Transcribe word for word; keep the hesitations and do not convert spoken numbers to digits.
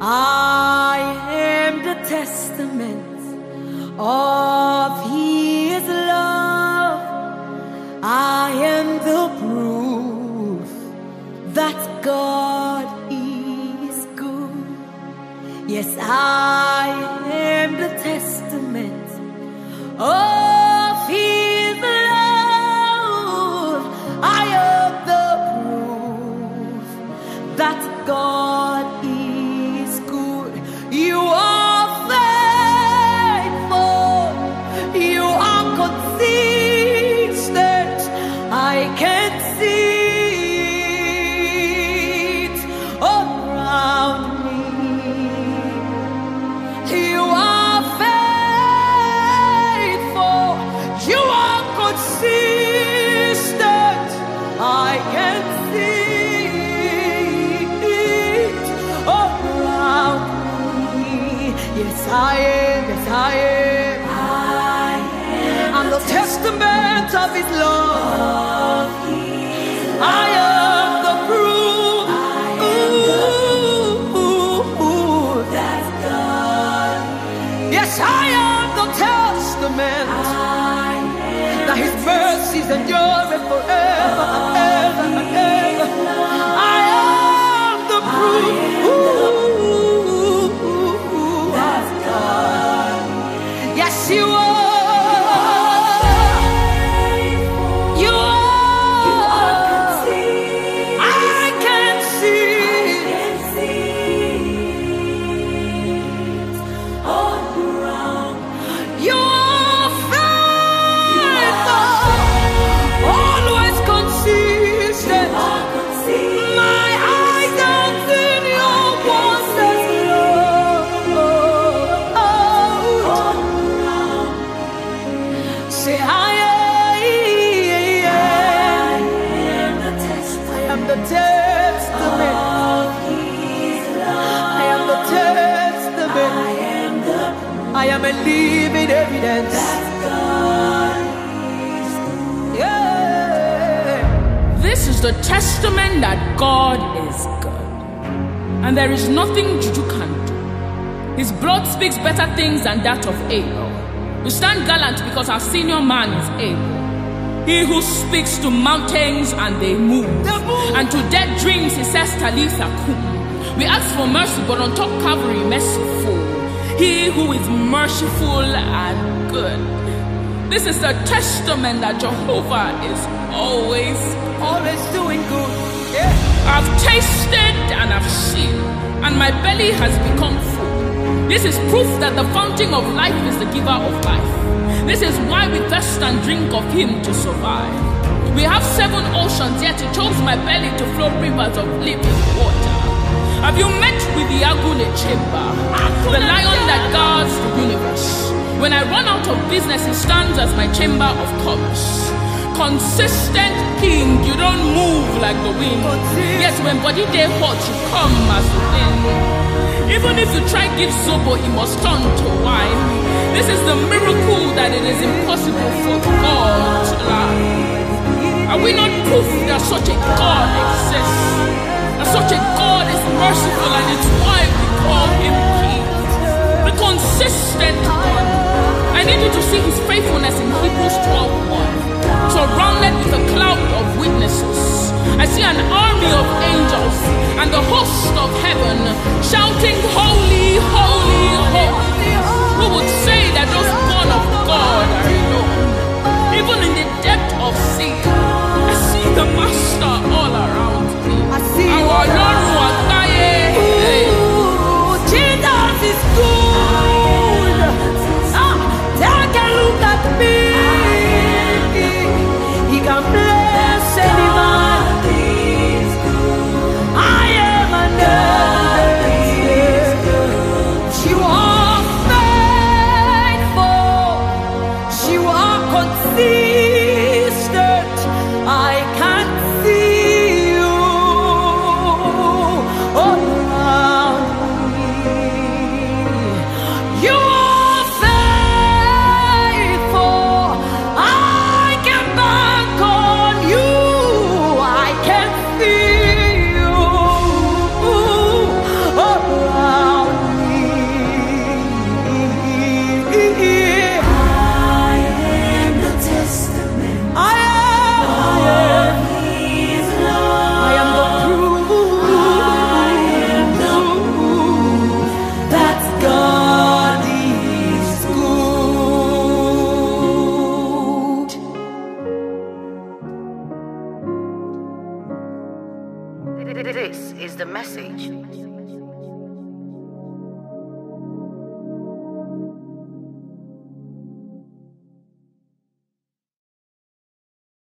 I am the testament of His love. I am the proof that God is good. Yes, I am the testament of His love. I am the proof that God is good. You are faithful. You are consistent. I can see it around me. You are faithful. You are consistent. I can see it around me. Yes, I am. Yes, I am. I am. I'm the testament of His love. I am the proof. Ooh, that's God. Yes, I am the testament that His mercies endure forever and ever and ever. I am the proof. Ooh, that's God. Yes, you are. You are. I can see. You are faithful, always consistent. My eyes have seen Your wonders, Lord. Say, I am the testament. I am the testament. I am the testament. I am a living evidence. Yeah. This is the testament that God is good, and there is nothing Juju can do. His blood speaks better things than that of Abel. We stand gallant because our senior man is able. He who speaks to mountains and they move, and to dead dreams He says Talitha kum. We ask for mercy, but on top Calvary merciful. He who is merciful and good. This is the testament that Jehovah is always, Always doing good. Yeah. I've tasted and I've seen, and my belly has become full. This is proof that the fountain of life is the giver of life. This is why we thirst and drink of Him to survive. We have seven oceans, yet He chose my belly to flow rivers of living water. Have you met with the Agune Chamber, the lion that guards the universe? When I run out of business, he stands as my chamber of commerce. Consistent king, you don't move like the wind. Yes, when body day hot, you come as the wind. Even if you try give Zobo, he must turn to wine. This is the miracle that it is impossible for God to lie. Are we not proof that such a God exists? That such a God is merciful, and it's why we call Him King. The consistent God. I need you to see His faithfulness in Hebrews twelve one. Surrounded with a cloud of witnesses, I see an army of angels and the host of heaven shouting, Holy, holy, holy. Who would say that those born of God are alone? Even in the depth of sea, I see the Master all around me. I see our Lord Ooh, Jesus is good. Ah, take a look at me. He can bless any man. I message.